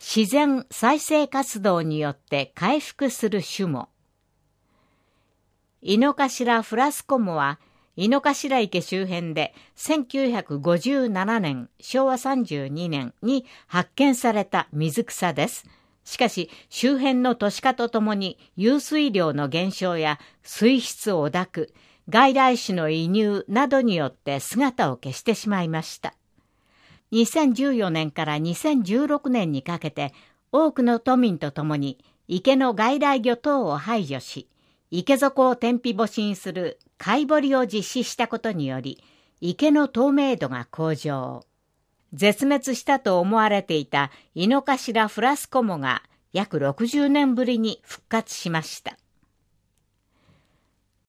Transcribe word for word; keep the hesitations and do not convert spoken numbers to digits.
自然再生活動によって回復する種も。井の頭フラスコモは、井の頭池周辺でせんきゅうひゃくごじゅうななねん、しょうわさんじゅうにねんに発見された水草です。しかし、周辺の都市化とともに湧水量の減少や水質汚濁、外来種の移入などによって姿を消してしまいました。にせんじゅうよねんからにせんじゅうろくねんにかけて、多くの都民とともに池の外来魚等を排除し、池底を天日干しにする貝掘りを実施したことにより、池の透明度が向上。絶滅したと思われていた井の頭フラスコモが約ろくじゅうねんぶりに復活しました。